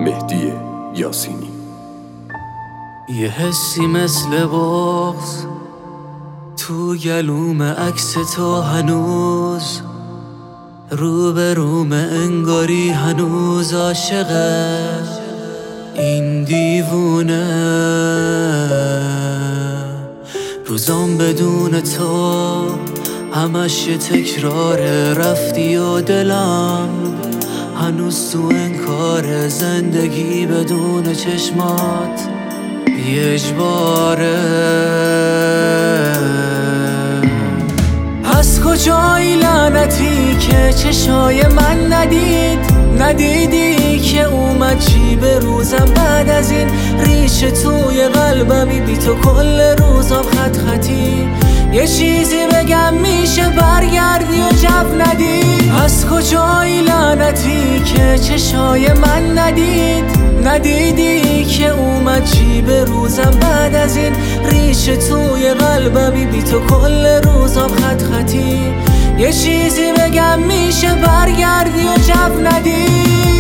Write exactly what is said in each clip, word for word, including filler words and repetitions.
مهدی یاسینی. یه حسی مثل بغض تو گلوم عکس تو هنوز رو به روم، انگاری هنوز عاشقه این دیوونه. روزام بدون تو همش یه تکراره، رفتی و دلم هنوز تو انکار زندگی بدون چشمات یه اجباره. از کجایی لعنتی که چشای من ندید، ندیدی که اومد چی به روزم بعد از این ریشه توی قلبمی، بی تو کل روزم خط خطی. یه چیزی بگم میشه برگردی و جو ندی. از کجایی لعنتی که چشای من ندید، ندیدی که اومد چی به روزم بعد از این ریشه توی قلبمی، بی تو کل روزم خط خطی. یه چیزی بگم میشه برگردی و جو ندی.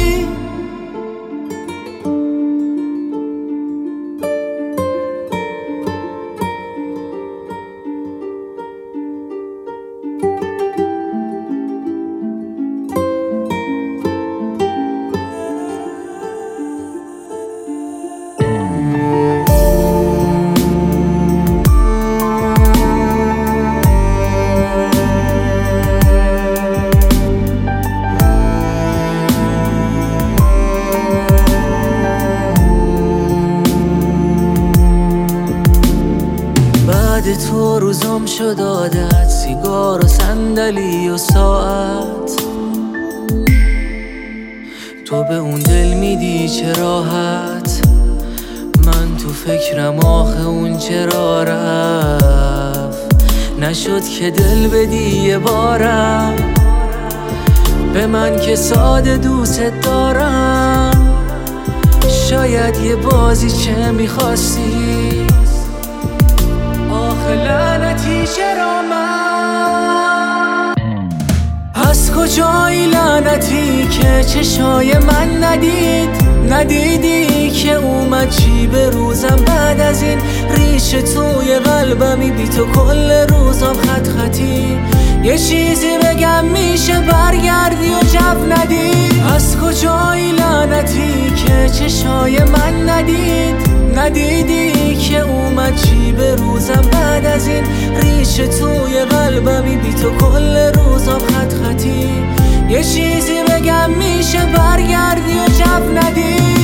تو روزم شد عادت، سیگار و صندلی و ساعت. تو به اون دل میدی چه راحت، من تو فکرم آخه اون چرا رفت. نشد که دل بدی یه بارم به من که ساده دوست دارم. شاید یه بازی چه میخواستی، لعنتی چرا من؟ از کجایی لعنتی که چشای من ندید، ندیدی که اومد چی به روزم بعد از این ریشه توی قلبمی، بی تو کل روزم خط خطی. یه چیزی بگم میشه برگردی و جو ندی. از کجایی لعنتی که چشای من ندید، ندیدی که اومد چی به روزم بعد از این ریشه توی قلبمی، بی تو کل روزم خط خطی. یه چیزی بگم میشه برگردی و جو ندی.